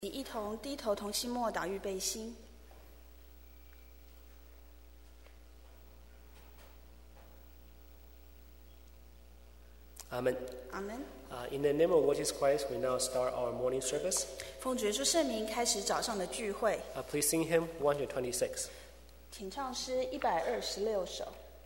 你一同低头同心默祷预备心。 Amen. Amen. In the name of Lord Jesus Christ, we now start our morning service. 奉主耶稣圣名开始早上的聚会。 Please sing hymn 126. 请唱诗126首。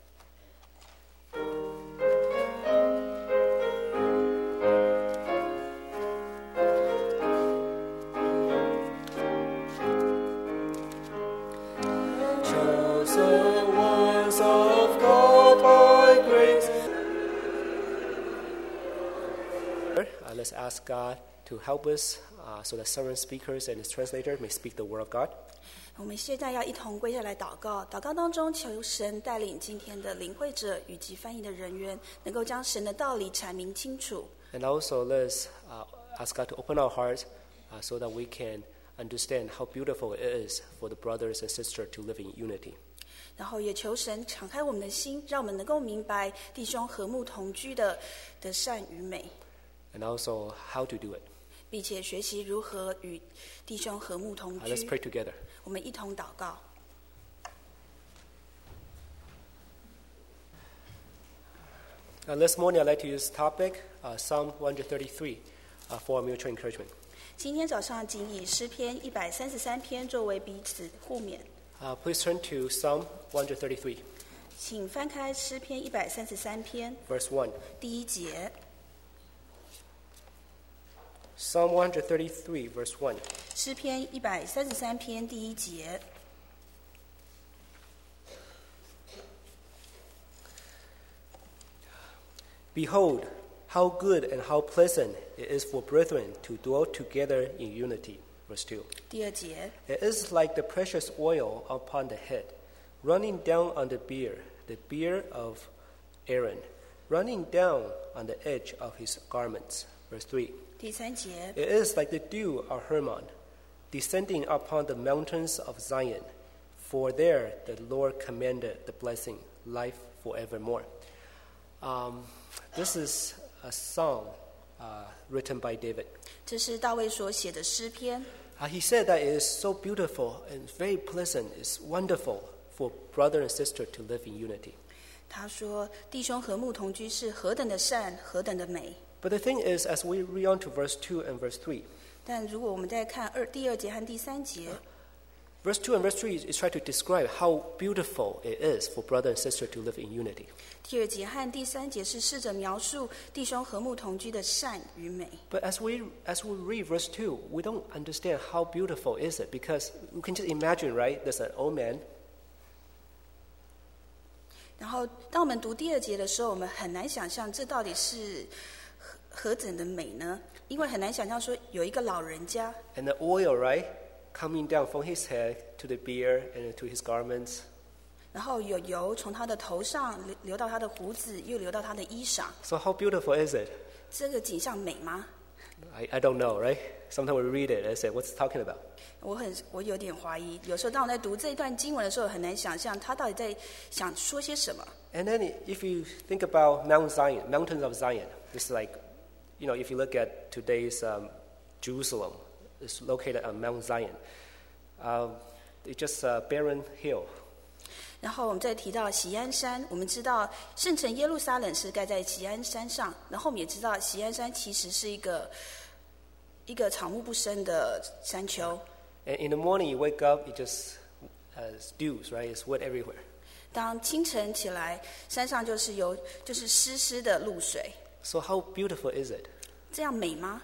Let's ask God to help us so that servant speakers and his translator may speak the word of God. 我们现在要一同跪下来祷告，祷告当中求神带领今天的领会者以及翻译的人员，能够将神的道理阐明清楚。 And also let's ask God to open our hearts so that we can understand how beautiful it is for the brothers and sisters to live in unity. 然后也求神敞开我们的心，让我们能够明白弟兄和睦同居的善与美。 And also how to do it. 并且学习如何与弟兄和睦同居。 Let's pray together. 我们一同祷告。 This morning I'd like to use topic Psalm 133 for mutual encouragement. 今天早上仅以诗篇133篇作为彼此互勉。 Please turn to Psalm 133. 请翻开诗篇133篇 Verse 1. 第1节。 Psalm 133, verse 1. 诗篇133篇第1节。 Behold, how good and how pleasant it is for brethren to dwell together in unity. Verse 2. 第2节。 It is like the precious oil upon the head, running down on the beard of Aaron, running down on the edge of his garments. Verse 3. 第3节。 It is like the dew of Hermon, descending upon the mountains of Zion. For there the Lord commanded the blessing, life forevermore. This is a song written by David. 这是大卫所写的诗篇。 He said that it is so beautiful and very pleasant, it's wonderful for brother and sister to live in unity. 他说弟兄和睦同居是何等的善，何等的美。 But the thing is, as we read on to verse 2 and verse 3, 但如果我们再看第2节和第3节， verse 2 and verse 3 is trying to describe how beautiful it is for brother and sister to live in unity. 第2节和第3节是试着描述弟兄和睦同居的善与美。 But as we read verse 2, we don't understand how beautiful is it, because we can just imagine, right? There's an old man. 然后当我们读第2节的时候，我们很难想象这到底是何等的美呢？因为很难想象说有一个老人家， And the oil, right, coming down from his head to the beard and to his garments. 然后有油从他的头上流到他的胡子，又流到他的衣裳。 So how beautiful is it? 这个景象美吗？ I don't know, right? Sometimes we read it and say, what's it talking about? 我有点怀疑，有时候当我在读这一段经文的时候，很难想象他到底在想说些什么。 And then if you think about Mount Zion, mountains of Zion, it's like, if you look at today's Jerusalem, it's located on Mount Zion. It's just a barren hill. 然后我们再提到锡安山，我们知道圣城耶路撒冷是盖在锡安山上，然后我们也知道锡安山其实是一个草木不生的山丘。 And in the morning you wake up, it just dews, right? It's wet everywhere. 当清晨起来，山上就是湿湿的露水。 So how beautiful is it? 这样美吗？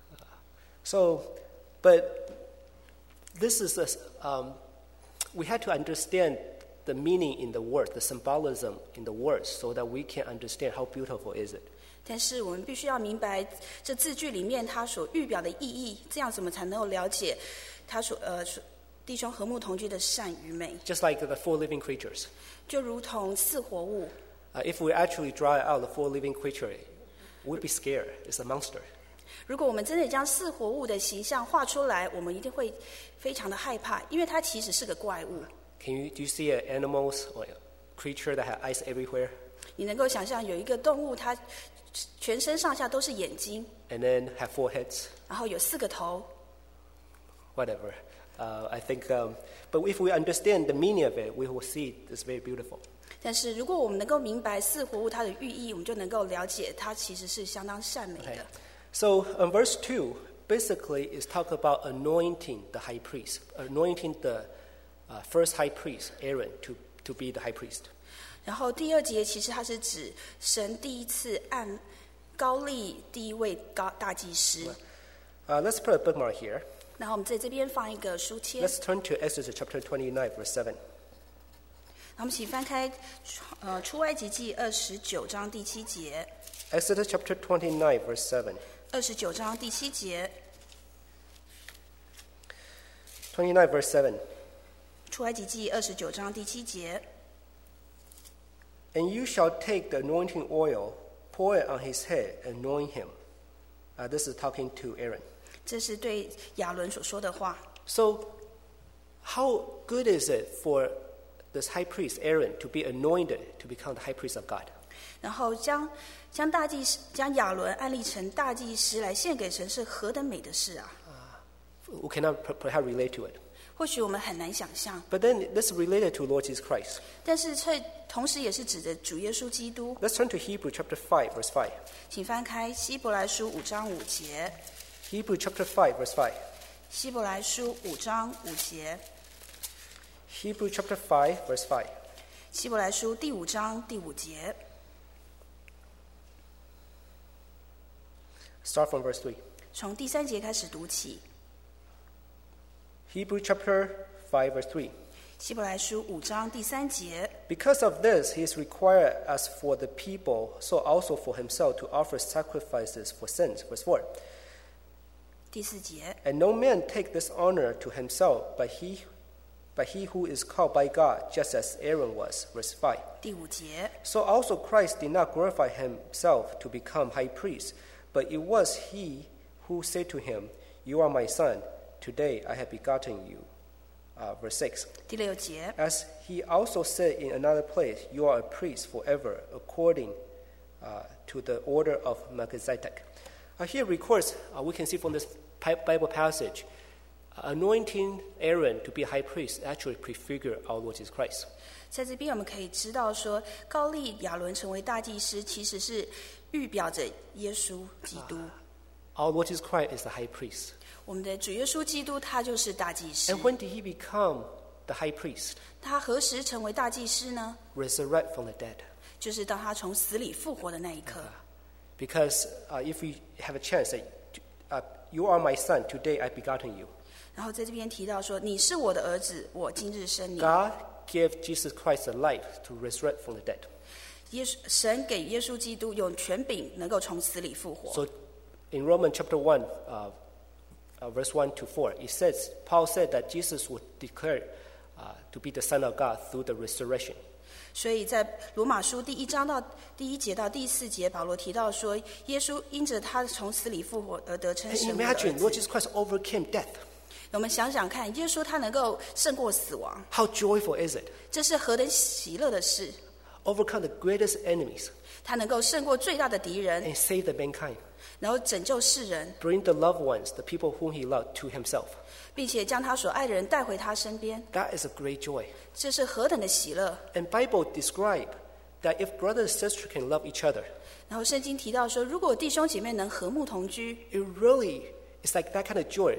But this is we had to understand the meaning in the word, the symbolism in the words, so that we can understand how beautiful is it. 但是我们必须要明白这字句里面它所预表的意义，这样子我们才能够了解它弟兄和睦同居的善与美。 Just like the four living creatures. 就如同4活物， If we actually draw out the four living creatures, we'd be scared. It's a monster. 如果我们真的将4活物的形象画出来，我们一定会非常的害怕，因为它其实是个怪物。 Do you see animals or a creature that have eyes everywhere? 你能够想象有一个动物，它全身上下都是眼睛， And then have four heads. 然后有4个头， whatever. I think, but if we understand the meaning of it, we will see it's very beautiful. 但是如果我们能够明白四活物它的寓意，我们就能够了解它其实是相当善美的。 Okay. So verse 2 basically is talk about anointing the high priest, anointing the first high priest, Aaron, to be the high priest. 然后第二节其实它是指神第一次按高立第一位大祭司。 Let's put a bookmark here. 然后我们在这边放一个书签。 Let's turn to Exodus chapter 29, verse 7. 然后我们请翻开出埃及记29章第7节。 Exodus chapter 29, verse 7. 29章第7节。 29, verse 7. 出埃及记29章第7节。 And you shall take the anointing oil, pour it on his head, and anoint him. This is talking to Aaron. 这是对亚伦所说的话。 So, how good is it for this high priest, Aaron, to be anointed to become the high priest of God? 然后将亚伦安立成大祭司来献给神，是何等美的事啊！ We cannot perhaps relate to it. 或许我们很难想象， But then this is related to Lord Jesus Christ. 但是却同时也是指着主耶稣基督。 Let's turn to Hebrew chapter 5, verse 5. 请翻开希伯来书5章5节。 Hebrew chapter 5, verse 5. 希伯来书5章5节。 Hebrew chapter 5, verse 5. 希伯来书第5章第5节。 Start from verse 3. 从第3节开始读起。 Hebrew chapter 5, verse 3. 希伯来书5章第3节。 Because of this, he is required as for the people, so also for himself to offer sacrifices for sins. Verse 4. 第4节。 And no man take this honor to himself, but he who is called by God, just as Aaron was. Verse 5. 第5节。 So also Christ did not glorify himself to become high priest, but it was he who said to him, You are my son, today I have begotten you. Verse 6. 第6节。 As he also said in another place, You are a priest forever, according to the order of Melchizedek. Here records, we can see from this Bible passage, anointing Aaron to be high priest actually prefigure our Lord Jesus Christ. 在这边我们可以知道说，高立亚伦成为大祭司，其实是预表着耶稣基督。 Our Lord Jesus Christ is the high priest. 我们的主耶稣基督他就是大祭司。 And when did he become the high priest? 他何时成为大祭司呢？ Resurrect from the dead. 就是当他从死里复活的那一刻。 Because if we have a chance, You are my son, today I begotten you. 然后在这边提到说，你是我的儿子，我今日生你。 God gave Jesus Christ a life to resurrect from the dead. 神给耶稣基督有权柄，能够从死里复活。 So in Romans chapter 1, verse 1 to 4, Paul said that Jesus was declared to be the Son of God through the resurrection. 所以在罗马书第1章到第1节到第4节，保罗提到说，耶稣因着他从死里复活而得称 And 神的儿 imagine, Lord 子。 Jesus Christ overcame death. 我们想想看，耶稣他能够胜过死亡， How joyful is it? 这是何等喜乐的事！ Overcome the greatest enemies 他能够胜过最大的敌人， and save the mankind. 然后拯救世人， Bring the loved ones, the people whom he loved, to himself. 并且将他所爱的人带回他身边， That is a great joy. 这是何等的喜乐！ And Bible describe that if brother and sister can love each other, 然后圣经提到说，如果弟兄姐妹能和睦同居， it really is like that kind of joy,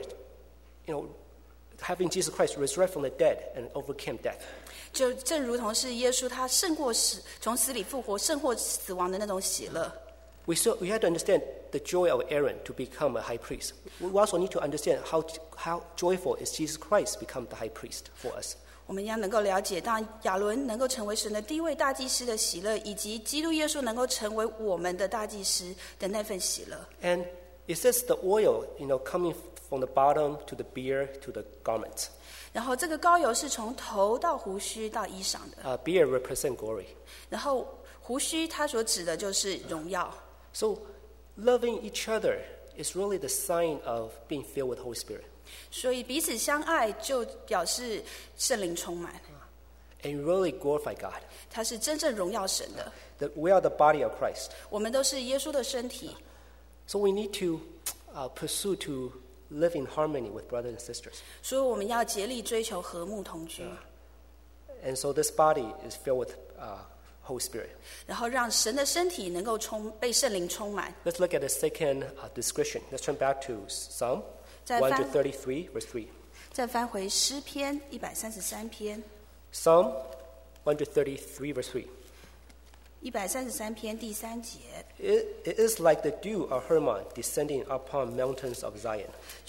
having Jesus Christ resurrect from the dead and overcame death. 就正如同是耶稣他胜过死，从死里复活，胜过死亡的那种喜乐。 We have to understand the joy of Aaron to become a high priest. We also need to understand how joyful is Jesus Christ become the high priest for us. 我们要能够了解，当亚伦能够成为神的第一位大祭司的喜乐，以及基督耶稣能够成为我们的大祭司的那份喜乐。 And it says the oil, coming from the bottom to the beard to the garment. 然后这个膏油是从头到胡须到衣裳的， Beard represent glory. 然后胡须它所指的就是荣耀。 So loving each other is really the sign of being filled with the Holy Spirit. 所以彼此相爱就表示圣灵充满， And really glorify God. 它是真正荣耀神的。 We are the body of Christ. 我们都是耶稣的身体， So we need to pursue to live in harmony with brothers and sisters. 所以我们要竭力追求和睦同居， And so this body is filled with Holy Spirit. 然后让神的身体能够被圣灵充满。 Let's look at the second description. Let's turn back to Psalm 再 1 翻 to 33, verse 3. 再翻回诗篇133篇， Psalm 1 to 33, verse 3. 133篇第3节， It is like the dew of Hermon descending upon mountains of Zion.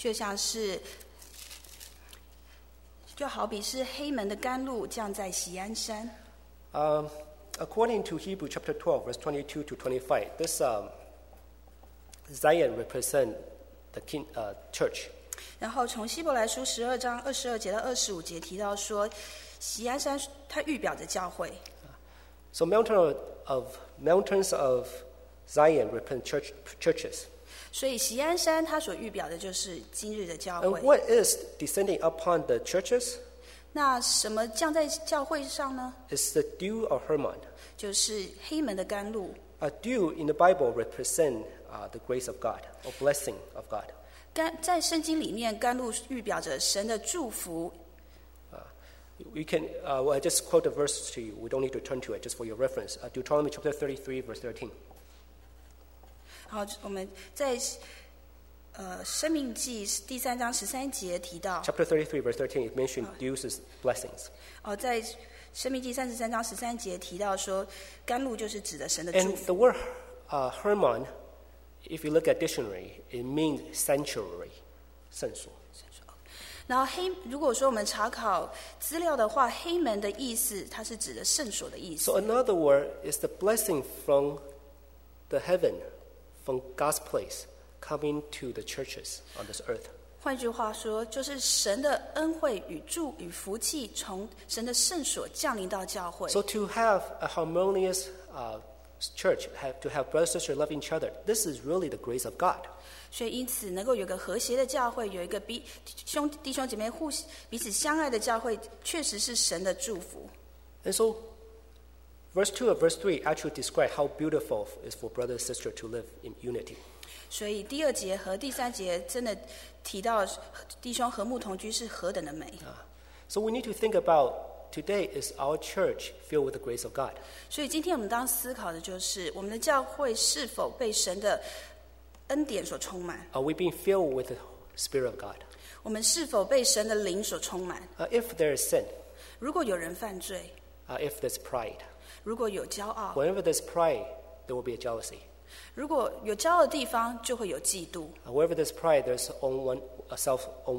就好比是黑门的甘露降在锡安山。 According to Hebrew chapter 12, verse 22 to 25, this Zion represents the church. 然后从希伯来书12章22节到25节提到说，锡安山它预表着教会。 So mountains of Zion represent churches. 所以锡安山它所预表的就是今日的教 And 会。 what is descending upon the churches? 那什么降在教会上呢？ It's the dew of Hermon. 就是黑门的甘露。 A dew in the Bible represents the grace of God, or blessing of God. 在圣经里面，甘露预表着神的祝福。 We can, well, I just quote the verse to you. We don't need to turn to it, just for your reference. Deuteronomy chapter 33, verse 13. 好，我们在申命记第3章13节提到， Chapter 33, verse 13, it mentioned dews as blessings. 在申命记33章13节提到说，甘露就是指的神的祝 And 福。 the word Hermon, if you look at dictionary, it means sanctuary, 圣所. 然后如果说我们查考资料的话，黑门的意思，它是指的圣所的意思。 So another word is the blessing from the heaven, from God's place, coming to the churches on this earth. 换句话说，就是神的恩惠与福气从神的圣所降临到教会。 So to have a harmonious church, to have brothers and sisters loving each other, this is really the grace of God. 所以因此能够有个和谐的教会，有一个弟兄姐妹彼此相爱的教会，确实是神的祝福。 And so verse 2 of verse 3 actually describe how beautiful it is for brothers and sisters to live in unity. 所以第2节和第3节真的提到弟兄和睦同居是何等的美。 So we need to think about today, is our church filled with the grace of God? 所以今天我们当思考的就是我们的教会是否被神的恩典所充满， Are we being filled with the Spirit of God? 我们是否被神的灵所充满。 If there is sin, 如果有人犯罪， if there's pride, 如果有骄傲， whenever there's pride, there will be a jealousy. 如果有骄傲的地方，就会有嫉妒。 Wherever there's pride, there's selfish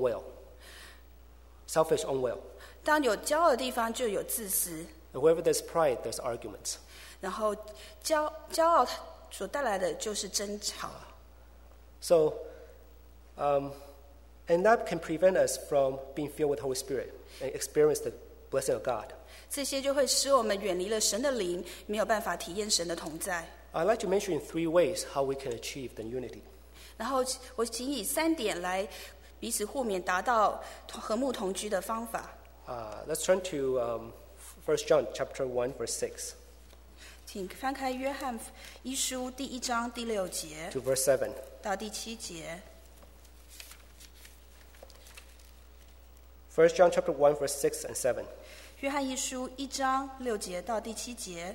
own will. 当有骄傲的地方，就有自私。 And wherever there's pride, there's arguments. 然后骄傲所带来的就是争吵。 So, and that can prevent us from being filled with the Holy Spirit and experience the blessing of God. 这些就会使我们远离了神的灵，没有办法体验神的同在。 I'd like to mention in 3 ways how we can achieve the unity. 然后我请以3点来彼此互勉，达到和睦同居的方法。 Let's turn to 1 John chapter 1, verse 6 请翻开约翰一书第1章第6节 to verse 7. 到第7节。 1 John chapter 1, verse 6 and 7. 约翰一书1章6节到第7节。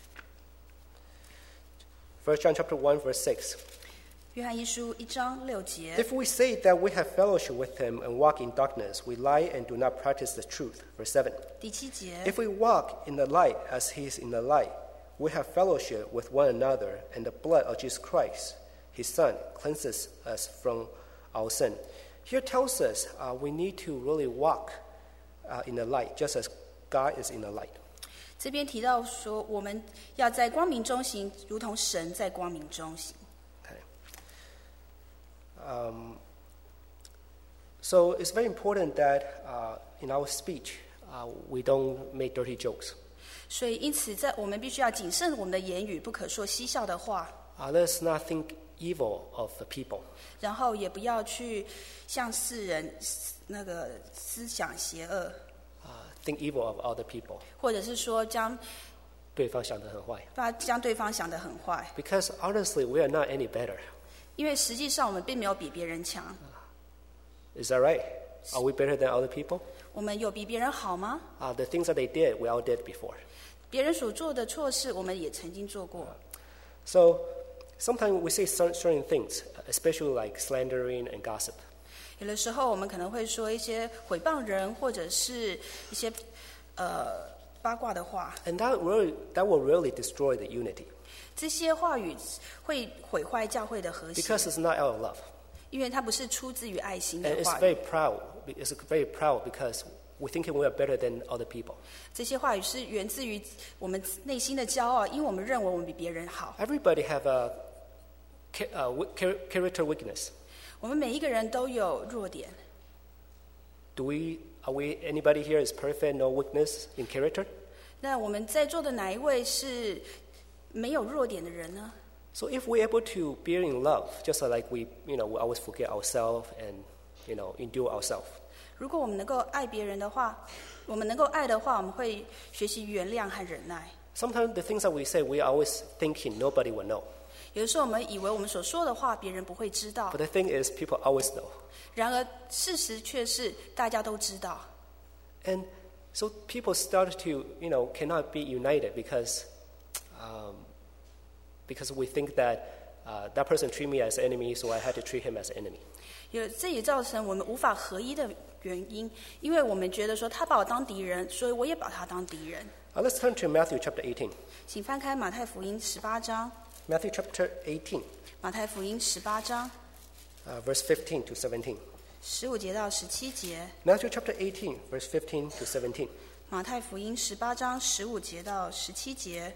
1 John chapter 1, verse 6. 约翰一书1章6节。 If we say that we have fellowship with him and walk in darkness, we lie and do not practice the truth. Verse 7. 第7节。 If we walk in the light as he is in the light, we have fellowship with one another, and the blood of Jesus Christ, his Son, cleanses us from our sin. Here tells us we need to really walk in the light, just as God is in the light. 这边提到说，我们要在光明中行，如同神在光明中行。 Okay. So it's very important that in our speech we don't make dirty jokes. 所以因此我们必须要谨慎我们的言语，不可说嬉笑的话， Let's not think evil of the people. 然后也不要去向世人那个思想邪恶， Think evil of other people. 或者是说将对方想得很坏。 对方想得很坏， Because honestly, we are not any better. 因为实际上我们并没有比别人强。 Is that right? Are we better than other people? 我们有比别人好吗？ The things that they did, we all did before. 别人所做的错事，我们也曾经做过。 So sometimes we say certain things, especially like slandering and gossip. 有的时候，我们可能会说一些毁谤人，或者是一些八卦的话。 And that will really destroy the unity 这些话语会毁坏教会的和谐， because it's not out of love. 因为它不是出自于爱心 And 的 it's 话 very 语。 proud. It's very proud because we're thinking we are better than other people. 这些话语是源自于我们内心的骄傲，因为我们认为我们比别人好。 Everybody have a character weakness. 我们每一个人都有弱点。 Anybody here is perfect, no weakness in character? 那我们在座的哪一位是没有弱点的人呢？ So if we're able to bear in love, just like we always forget ourselves and, endure ourselves. 如果我们能够爱别人的话，我们能够爱的话，我们会学习原谅和忍耐。 Sometimes the things that we say, we are always thinking nobody will know. 有的时候我们以为我们所说的话别人不会知道 But，the thing is, people always know. 然而事实却是大家都知道。 And so people start to, cannot be united because we think that that person treat me as enemy, so I had to treat him as enemy. 这也造成我们无法合一的原因，因为我们觉得说他把我当敌人，所以我也把他当敌人。 Let's turn to Matthew chapter 18. 请翻开马太福音18章， Matthew chapter 18, 马太福音18章 verse 15 to 17. 15节到17节， Matthew chapter 18, verse 15 to 17. 马太福音18章15节到17节。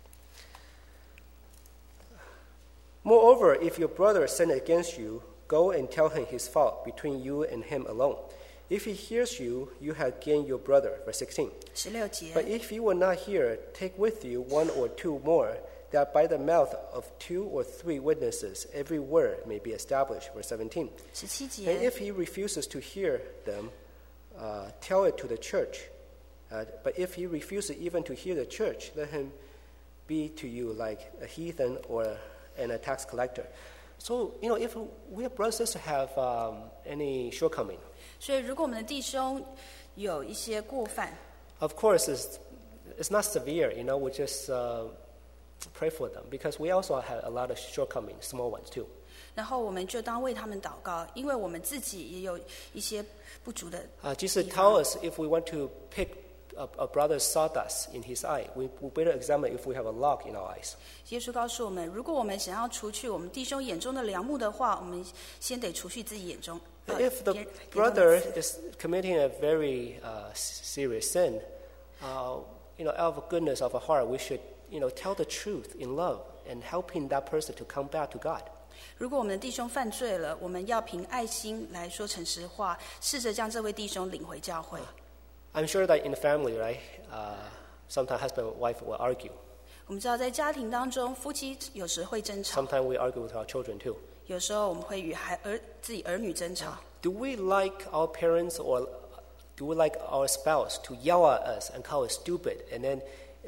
Moreover, if your brother sin against you, go and tell him his fault between you and him alone. If he hears you, you have gained your brother. Verse 16. 16节 But if he will not hear, take with you one or two more, that by the mouth of 2 or 3 witnesses every word may be established. Verse 17. 17 And 节， if he refuses to hear them, tell it to the church. But if he refuses even to hear the church, let him be to you like a heathen and a tax collector. So, if we are brothers to have any shortcoming, 所以如果我们的弟兄有一些过犯， of course it's not severe. We just pray for them because we also have a lot of shortcomings, small ones too. 然后我们就当为他们祷告，因为我们自己也有一些不足的 Jesus 地 tells 方。 us if we want to pick a brother's sawdust in his eye, we better examine if we have a log in our eyes. 耶稣告诉我们，如果我们想要除去我们弟兄眼中的梁木的话，我们先得除去自己眼中。 If the 眼中的 brother 刺 is committing a very serious sin, out of goodness of our heart, we should, tell the truth in love and helping that person to come back to God. 如果我们的弟兄犯罪了，我们要凭爱心来说诚实话，试着将这位弟兄领回教会。 I'm sure that in the family, right, sometimes husband and wife will argue. 我们知道，在家庭当中，夫妻有时会争吵， Sometimes we argue with our children too. 有时候我们会与自己儿女争吵。 Do we like our parents or do we like our spouse to yell at us and call us stupid and then,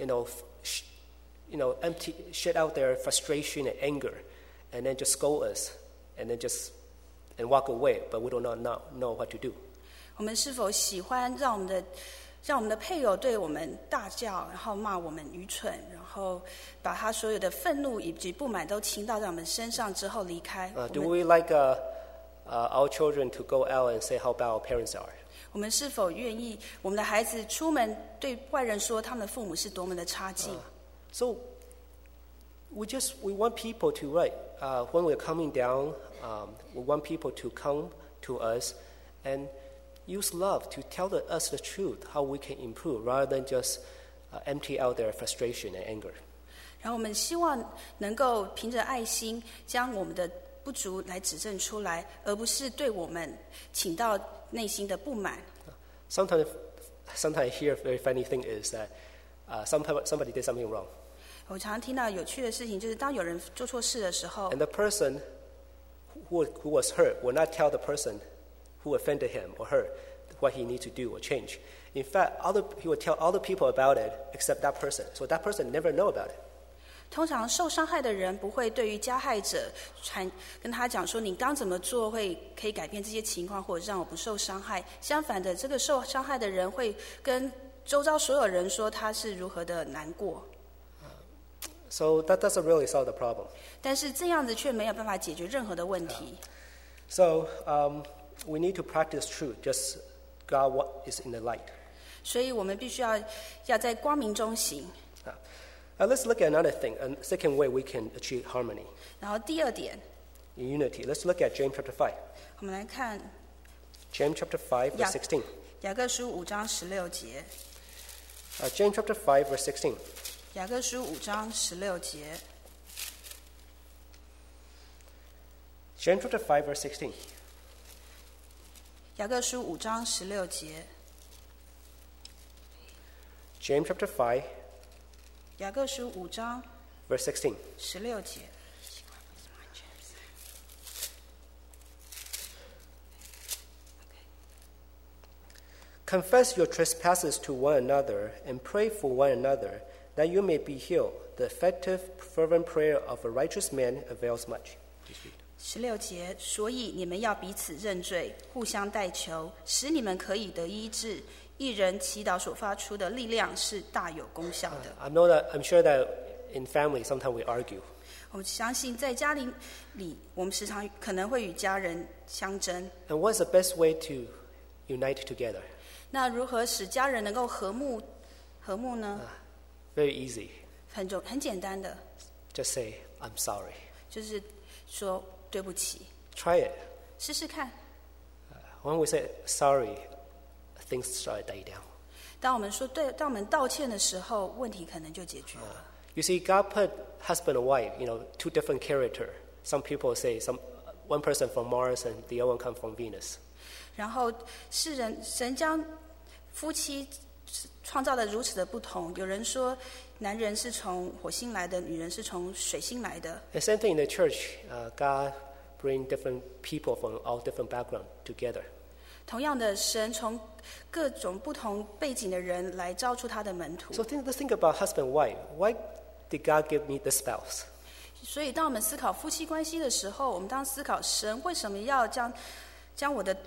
shed out their frustration and anger and then just scold us and then and walk away, but we do not know what to do? 我们是否喜欢让我们的配偶对我们大叫，然后骂我们愚蠢，然后把他所有的愤怒以及不满都倾倒在我们身上之后离开？ Do we like our children to go out and say how bad our parents are? 我们是否愿意我们的孩子出门对外人说他们的父母是多么的差劲？ So we want people to, right, when we're coming down, we want people to come to us and use love to tell us the truth, how we can improve, rather than just empty out their frustration and anger. 然后我们希望能够凭着爱心将我们的不足来指正出来，而不是对我们倾到内心的不满。 Sometimes I hear a very funny thing is that somebody did something wrong, 我常常听到有趣的事情，就是当有人做错事的时候， and the person who was hurt will not tell the person who offended him or her what he needs to do or change. In fact, he will tell other people about it except that person, so that person never know about it. 通常受伤害的人不会对于加害者跟他讲说你刚怎么做可以改变这些情况，或者让我不受伤害。相反的，这个受伤害的人会跟周遭所有人说他是如何的难过。 So that doesn't really solve the problem. 但是这样子却没有办法解决任何的问题。 So we need to practice truth, just God what is in the light. 所以我们必须要在光明中行。 Let's look at another thing, a second way we can achieve harmony. 然后第二点 In unity. Let's look at James chapter 5. 我们来看 James chapter 5, verse 16. 雅各书5章16节。 James chapter 5, verse 16. 雅各书5章16节。 James chapter 5, verse 16. 雅各书5章16节。 James chapter 5, 雅各书5章 verse 16. 16节。 Confess your trespasses to one another and pray for one another, that you may be healed. The effective, fervent prayer of a righteous man avails much. 16节，所以你们要彼此认罪，互相代求，使你们可以得医治。一人祈祷所发出的力量是大有功效的。 I'm sure that in family sometimes we argue. 我相信在家里，我们时常可能会与家人相争。 And what's the best way to unite together? 那如何使家人能够和睦呢？ Very easy. 很简单的， Just say, I'm sorry. 就是说对不起， Try it. 试试看。 When we say sorry, things start to die down. 当我们道歉的时候，问题可能就解决了。 You see, God put husband and wife, two different character. Some people say one person from Mars and the other one come from Venus. 然后神将夫妻创造的如此的不同。有人说，男人是从火星来的，女人是从水星来的。 The same thing in the church. God bring different people from all different background together. 同样的，神从各种不同背景的人来招出他的门徒。 So let's think about husband and wife. Why did God give me the spouse? 所以，当我们思考夫妻关系的时候，我们当思考神为什么要将我的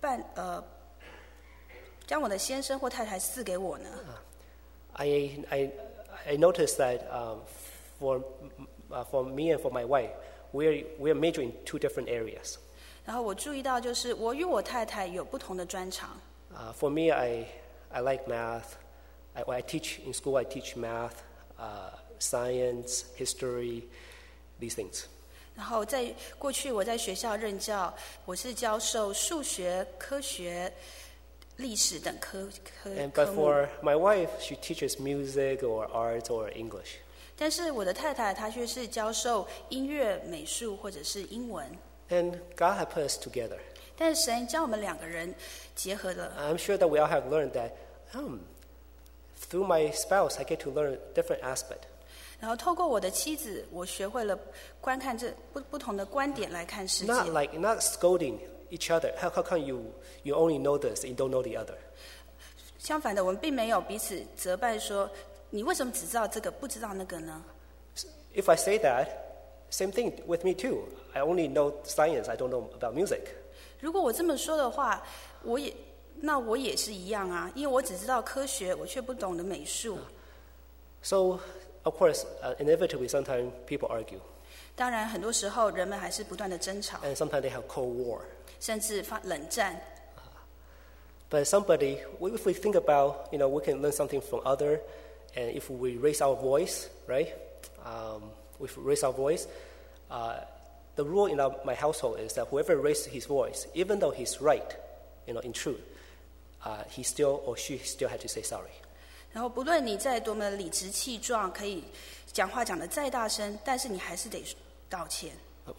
将我的先生或太太赐给我呢？ I noticed that for me and for my wife, we are major in two different areas. 然后我注意到，就是我与我太太有不同的专长。 For me, I like math. When I teach in school, I teach math, science, history, these things. 然后在过去我在学校任教，我是教授数学、科学、历史等科 But 目。 for my wife, she teaches music or art or English. 但是我的太太她却是教授音乐、美术或者是英文。 And God has put us together. 但是神将我们两个人结合了。 I'm sure that we all have learned that through my spouse, I get to learn different aspect. 然后透过我的妻子，我学会了观看这不同的观点来看世界。 Not scolding each other. How come you only know this and you don't know the other? 相反的，我们并没有彼此责备说，你为什么只知道这个，不知道那个呢？ If I say that, same thing with me too. I only know science. I don't know about music. 如果我这么说的话，我也是一样啊，因为我只知道科学，我却不懂得美术。 So, of course, inevitably, sometimes people argue. 当然，很多时候人们还是不断的争吵， And sometimes they have Cold War. 甚至发冷战。 But if we think about, we can learn something from other, and if we raise our voice, right? If we raise our voice, the rule in my household is that whoever raises his voice, even though he's right, in truth, he still or she still had to say sorry. 然后，不论你再多么理直气壮，可以讲话讲得再大声，但是你还是得道歉。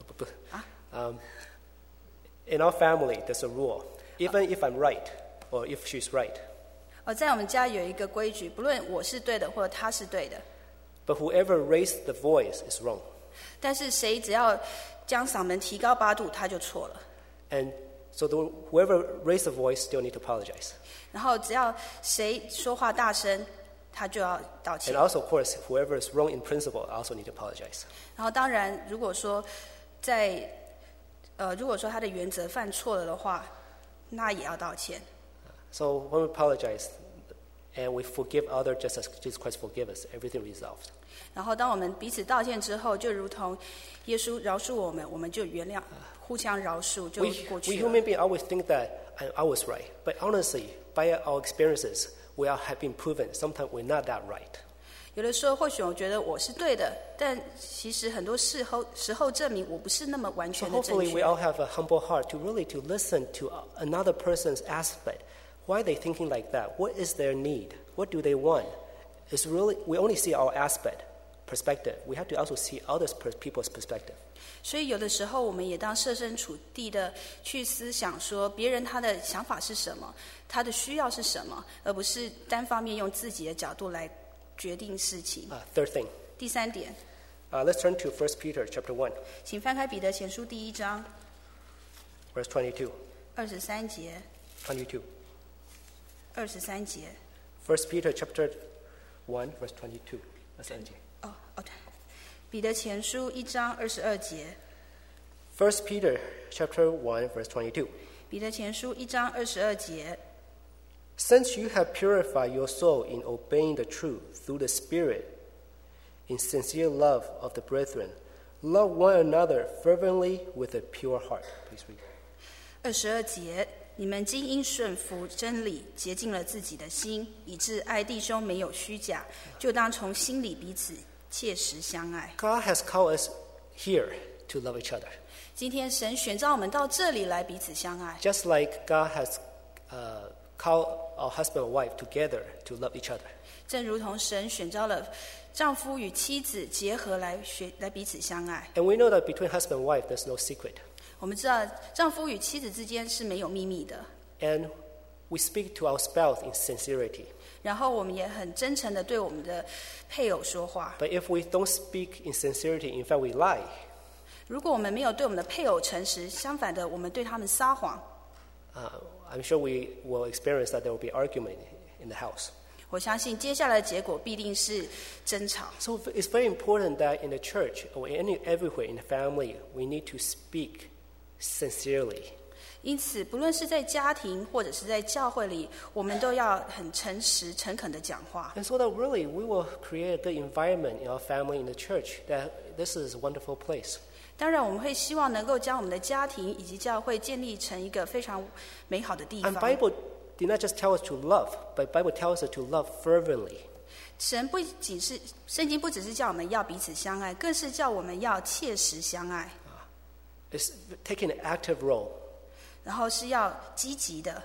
In our family, there's a rule. Even if I'm right, or if she's right, 在我们家有一个规矩，不论我是对的或者他是对的， but whoever raised the voice is wrong. 但是谁只要将嗓门提高8度，他就错了。 And so whoever raised the voice still need to apologize. 然后只要谁说话大声， 他就要道歉 And。also, of course, whoever is wrong in principle also need to apologize. 然后当然，如果说他的原则犯错了的话，那也要道歉。 So when we apologize and we forgive others just as Jesus Christ forgives us, everything resolved. 然后当我们彼此道歉之后，就如同耶稣饶恕我们，我们就原谅，互相饶恕，就 We 过去了。 human beings always think that I was right, but honestly, by our experiences, we all have been proven sometimes we're not that right. 有的时候或许我觉得我是对的，但其实很多时候证明我不是那么完 So 全的正 hopefully we 确。 all have a humble heart to really to listen to another person's aspect. Why are they thinking like that? What is their need? What do they want? It's really, we only see our aspect, perspective. We have to also see other people's perspective. 所以有的时候我们也当设身处地的去思想说，别人他的想法是什么，他的需要是什么，而不是单方面用自己的角度来决定事情。 Third thing, 第三点， let's turn to 1 Peter chapter 1, 请翻开彼得前书第1章 verse 22. 23节。 22. 23节。 1 Peter chapter 1, verse 22. That's NG. 对，彼得前书1章22节。 1 Peter chapter 1, verse 22. 彼得前书1章22节。 Since you have purified your soul in obeying the truth through the Spirit, in sincere love of the brethren, love one another fervently with a pure heart. Please read. 22节，你们今因顺服真理，洁净了自己的心，以致爱弟兄没有虚假，就当从心里彼此切实相爱。 God has called us here to love each other. 今天神选召我们到这里来彼此相爱， Just like God has called our husband and wife together to love each other. 正如同神选召了丈夫与妻子结合来彼此相爱。 And we know that between husband and wife, there's no secret. 我们知道丈夫与妻子之间是没有秘密的， And we speak to our spouse in sincerity. 然后我们也很真诚的对我们的配偶说话。 But if we don't speak in sincerity, in fact we lie, 如果我们没有对我们的配偶诚实，相反的，我们对他们撒谎， I'm sure we will experience that there will be argument in the house. 我相信接下来的结果必定是争吵。 So it's very important that in the church or everywhere in the family, we need to speak sincerely. 因此，不论是在家庭或者是在教会里，我们都要很诚实、诚恳的讲话。 And so that really we will create a good environment in our family, in the church, that this is a wonderful place. 当然，我们会希望能够将我们的家庭以及教会建立成一个非常美好的地 And 方。 Bible did not just tell us to love, but Bible tells us to love fervently. 神不仅是圣经，不只是叫我们要彼此相爱，更是叫我们要切实相爱， It's taking an active role. 然后是要积极的。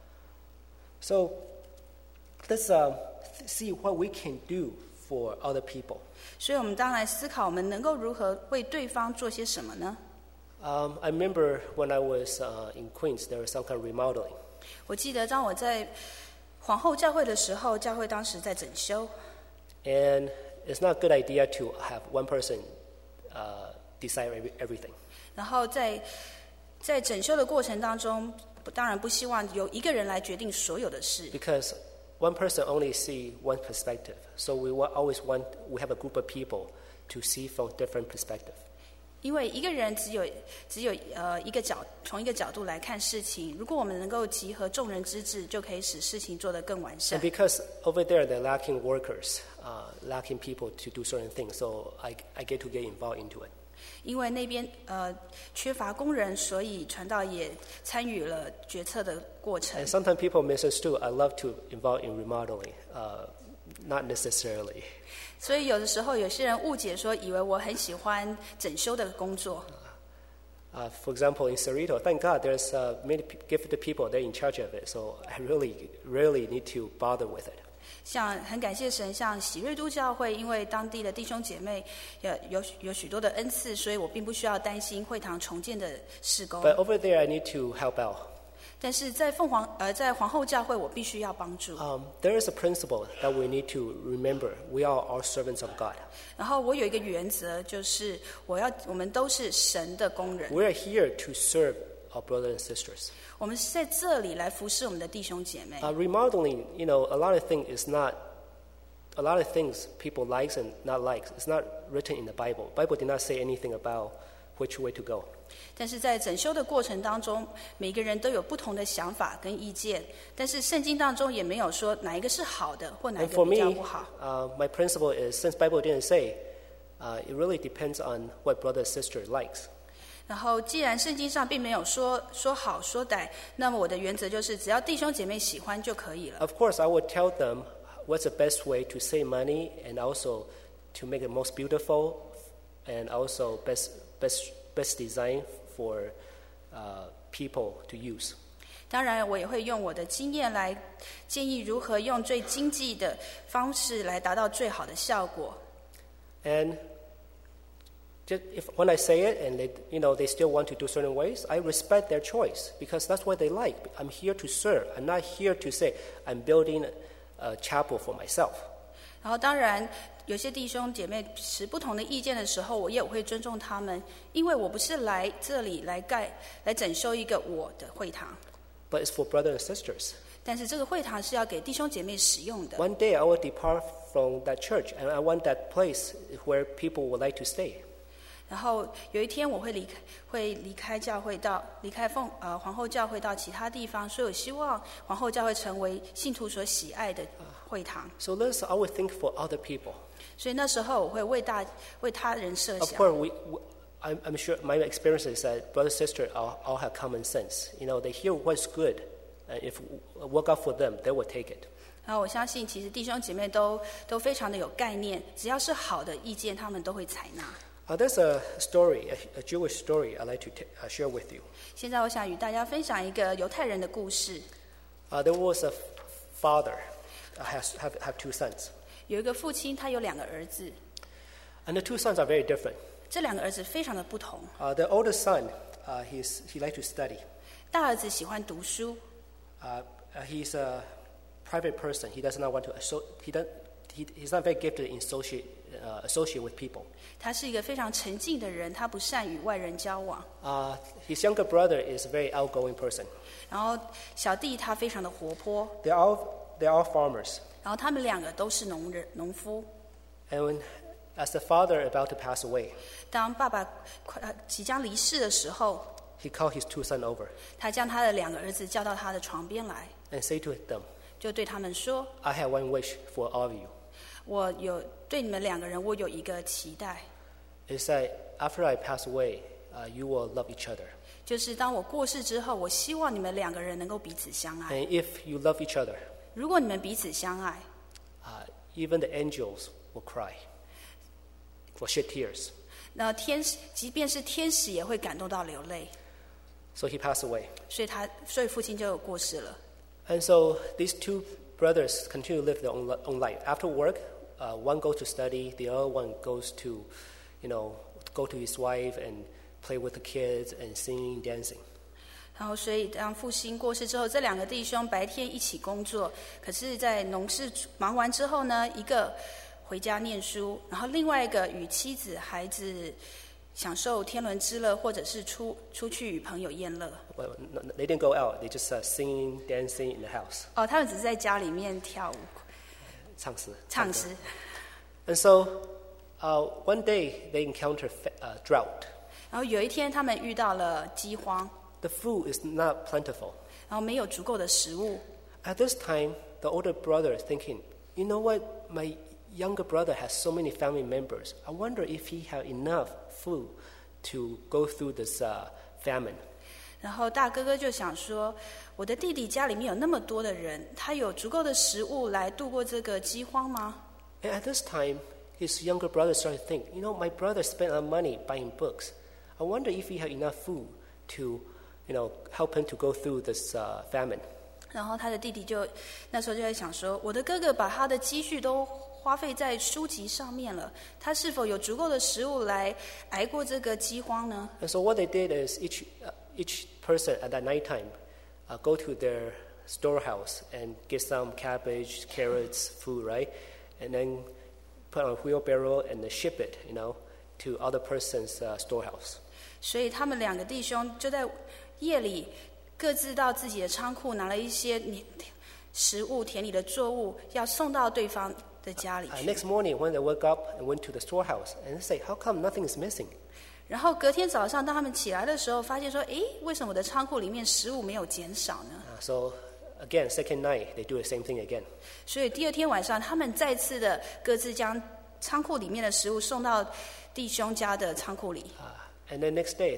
So let's see what we can do for other people. 所以，我们当然思考，我们能够如何为对方做些什么呢？ I remember when I was in Queens, there was some kind of remodeling. 我记得当我在皇后教会的时候，教会当时在整修， And it's not a good idea to have one person decide everything. 然后在整修的过程当中，当然不希望由一个人来决定所有的事， Because one person only see one perspective. So we have a group of people to see from different perspective. 因为一个人只有从一个角度来看事情。如果我们能够集合众人之智，就可以使事情做得更完善 And。because over there they're lacking workers, lacking people to do certain things, so I get involved into it. 因为那边缺乏工人，所以传道也参与了决策的过程 And。sometimes people misunderstood I love to involve in remodeling, not necessarily. 所以有的时候有些人误解说，以为我很喜欢整修的工作。 For example, in Cerrito, thank God there's many gifted people there in charge of it, so I really need to bother with it. 像很感谢神，像喜瑞都教会，因为当地的弟兄姐妹有许多的恩赐，所以我并不需要担心会堂重建的事工。 But over there I need to help out. 但是在在皇后教会，我必须要帮助。 There is a principle that we need to remember. We are all servants of God. 然后我有一个原则，就是我们都是神的工人， We are here to serve our brothers and sisters. 我们是在这里来服侍我们的弟兄姐妹。 Remodeling, a lot of things is not a lot of things people likes and not likes. It's not written in the Bible. Bible did not say anything about which way to go. 但是在整修的过程当中，每个人都有不同的想法跟意见，但是圣经当中也没有说哪一个是好的或哪一 And 个 for 比较 me, 不好。 my principle is, since Bible didn't say, it really depends on what brother or sister likes. 然后既然圣经上并没有说好说歹，那么我的原则就是只要弟兄姐妹喜欢就可以了。 Of course, I would tell them what's the best way to save money and also to make it most beautiful and also best design for people to use. 当然，我也会用我的经验来建议如何用最经济的方式来达到最好的效果。 And when I say it and they still want to do certain ways, I respect their choice because that's what they like. I'm here to serve. I'm not here to say I'm building a chapel for myself. 然后当然，有些弟兄姐妹持不同的意见的时候，我也会尊重他们，因为我不是来这里来整修一个我的会堂。 But it's for brothers and sisters. 但是这个会堂是要给弟兄姐妹使用的。 One day I will depart from that church, and I want that place where people would like to stay. 然后有一天我会离开教会离开皇后教会到其他地方，所以我希望皇后教会成为信徒所喜爱的会堂。 So I would think for other people. 所以那时候我会为他人设 Of 想。 course, I'm sure my experience is that brother and sister all have common sense. They hear what's good, and if it work out for them, they will take it. 然后我相信，其实弟兄姐妹都非常的有概念，只要是好的意见，他们都会采纳。 There's a story, a Jewish story I'd like to share with you. 现在我想与大家分享一个犹太人的故事。 There was a father have two sons, 有一个父亲，他有2个儿子， and the two sons are very different. 这2个儿子非常的不同。 The older son, he likes to study. 大儿子喜欢读书， He's a private person. He does not want to he's not very gifted in associate with people. 他是一个非常沉静的人，他不善与外人交往。 His younger brother is a very outgoing person. 然后小弟他非常的活泼， They're all farmers. 然后他们2个都是农夫。 And as the father about to pass away, 当爸爸即将离世的时候， he called his two sons over 他将他的2个儿子叫到他的床边来， and say to them, 就对他们说 I have one wish for all of you. 我对你们2个人，我有一个期待， It's that after I pass away, you will love each other. 就是当我过世之后，我希望你们2个人能够彼此相爱。 And if you love each other, 如果你们彼此相爱， even the angels will cry or shed tears. 那即便是天使也会感动到流泪。 So he passed away. 所以父亲就过世了。 And so these two brothers continue to live their own life. After work, one goes to study, the other one goes to, go to his wife and play with the kids and singing, dancing. 然后，所以当父亲过世之后，这2个弟兄白天一起工作，可是，在农事忙完之后呢，一个回家念书，然后另外一个与妻子、孩子享受天伦之乐，或者是出去与朋友宴乐。 Well, they didn't go out. They just singing, dancing in the house. 哦，他们只是在家里面跳舞、唱诗。 And so one day they encounter drought. 然后有一天，他们遇到了饥荒， The food is not plentiful. 然后没有足够的食物。 At this time, the older brother is thinking, you know what? My younger brother has so many family members. I wonder if he has enough food to go through this famine. 然后大哥哥就想说，我的弟弟家里面有那么多的人，他有足够的食物来度过这个饥荒吗？ And at this time, his younger brother started to think, my brother spent our money buying books. I wonder if he has enough food to, help him to go through this famine. 然后他的弟弟那时候就在想说，我的哥哥把他的积蓄都花费在书籍上面了，他是否有足够的食物来挨过这个饥荒呢？ And so what they did is each person at that nighttime go to their storehouse and get some cabbage, carrots, food, right? And then put on a wheelbarrow and then ship it, to other person's storehouse. 所以他们2个弟兄就在夜里各自到自己的仓库拿了一些食物、田里的作物，要送到对方的家里去。 Next morning, when they woke up and went to the storehouse, and they say, "How come nothing is missing?" 然后隔天早上，当他们起来的时候，发现说：“诶，为什么我的仓库里面食物没有减少呢？” So again, second night, they do the same thing again. 所以第二天晚上，他们再次的各自将仓库里面的食物送到弟兄家的仓库里。 And then next day,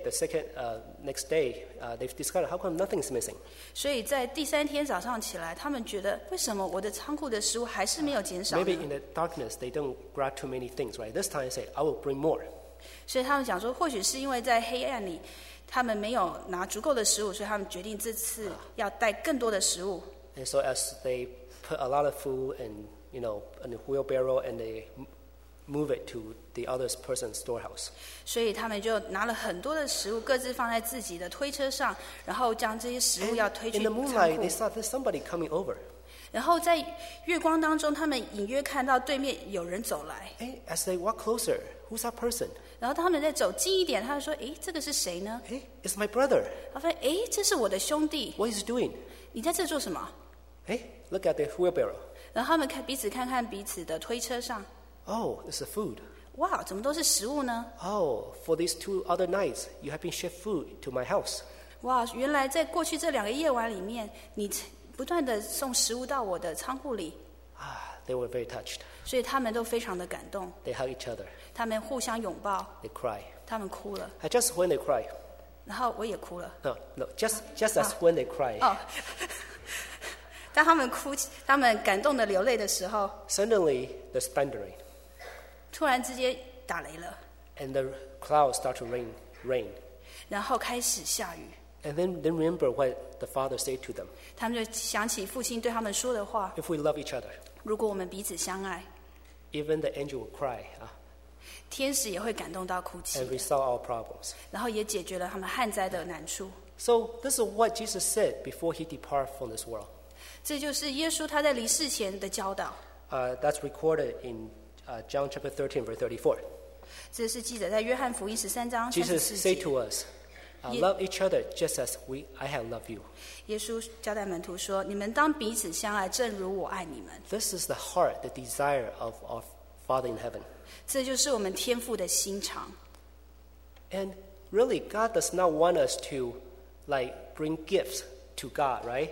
they've discovered how come nothing's missing. 所以在第三天早上起来，他们觉得为什么我的仓库的食物还是没有减少呢？ Maybe in the darkness, they don't grab too many things, right? This time, they say, "I will bring more." 所以他们讲说，或许是因为在黑暗里，他们没有拿足够的食物，所以他们决定这次要带更多的食物。 And so as they put a lot of food in a wheelbarrow and they move it to the other person's storehouse. 所以他们就拿了很多的食物，各自放在自己的推车上，然后将这些食物要推去 In the 仓 moonlight, 库 they。saw there's somebody coming over. 然后在月光当中，他们隐约看到对面有人走来。 Hey, as they walk closer, who's that person? 然后他们再走近一点，他就说：“诶，这个是谁呢 Hey, it's my brother. ？” 他说：“诶，这是我的兄弟， What is he doing? 你在这做什么 Hey, look at the wheelbarrow. ？” 然后他们彼此看看彼此的推车上， Oh, it's the food. 哇，怎么都是食物呢？ Oh, for these 2 other nights, you have been shipped food to my house. 哇，原来在过去这2个夜晚里面，你不断的送食物到我的仓库里， They were very touched. 所以他们都非常的感动， They hug each other. 他们互相拥抱， They cry. 他们哭了， And just when they cry, 然后我也哭了。 no, just as when they cry, 哦，当他们哭，他们感动的流泪的时候， suddenly there's thundering, 突然之间打雷了， and the clouds start to rain. 然后开始下雨。 And then remember what the father said to them. 他们就想起父亲对他们说的话： If we love each other, 如果我们彼此相爱， even the angel will cry 天使也会感动到哭 and 泣， resolve our problems. 然后也解决了他们旱灾的难处。 So this is what Jesus said before he departed from this world. 这就是耶稣他在离世前的教导。 That's recorded in John chapter 13, verse 34. 这是记载在约翰福音13章 Jesus 34 said 节。 to us, love each other just as I have loved you. 耶稣交代门徒说：“你们当彼此相爱，正如我爱你们。 This is the heart, the desire of our Father in heaven. ” 这就是我们天父的心肠。 And really, God does not want us to bring gifts to God, right?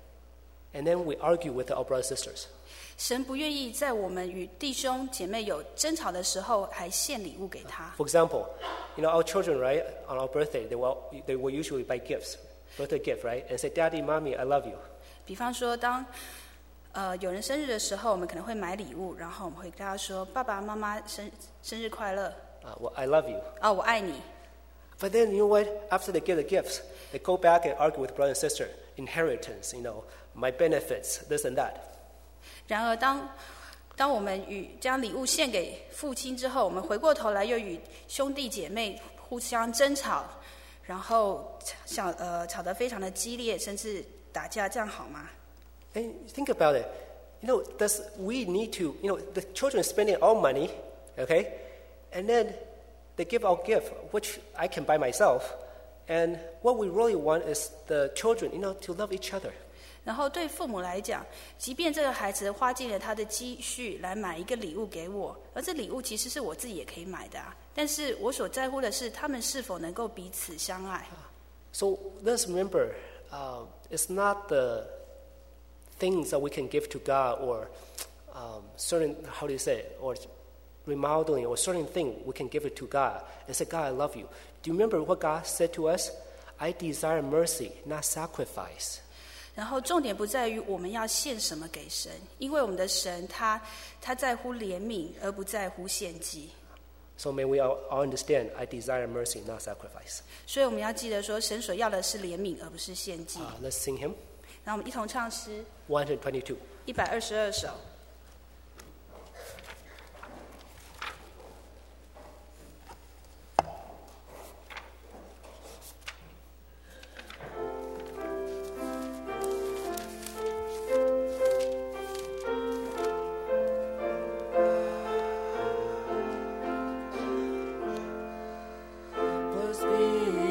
And then we argue with our brothers and sisters. 神不愿意在我们与弟兄姐妹有争吵的时候，还献礼物给他。 For example, our children, right, on our birthday, they will usually buy gifts, birthday gift, right, and say, "Daddy, Mommy, I love you." 比方说，当有人生日的时候，我们可能会买礼物，然后我们会跟他说：“爸爸妈妈生日快乐 Well, I love you. 啊，我爱你。” But then, you know what? After they give the gifts, they go back and argue with brother and sister. Inheritance, my benefits, this and that. 然而当我们将礼物献给父亲之后，我们回过头来又与兄弟姐妹互相争吵，然后吵得非常的激烈，甚至打架，这样好吗？ And think about it. Does we need to, the children spending our money, okay? And then they give our gift, which I can buy myself. And what we really want is the children, to love each other. 然后对父母来讲，即便这个孩子花尽了他的积蓄来买一个礼物给我，而这礼物其实是我自己也可以买的啊。但是我所在乎的是他们是否能够彼此相爱。 So let's remember, it's not the things that we can give to God or certain, how do you say it, or remodeling or certain thing we can give it to God and say, God, I love you. Do you remember what God said to us? I desire mercy, not sacrifice. 然后重点不在于我们要献什么给神，因为我们的神他在乎怜悯，而不在乎献祭。 So may we all understand, I desire mercy, not sacrifice. 所以我们要记得说，神所要的是怜悯，而不是献祭。 Let's sing him. 然后我们一同唱诗 122. 122首。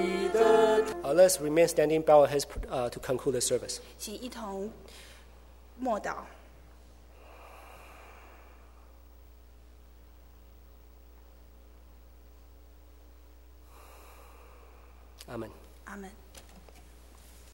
Let's remain standing, bow our heads to conclude the service. 请一同默祷。 Amen. 阿门。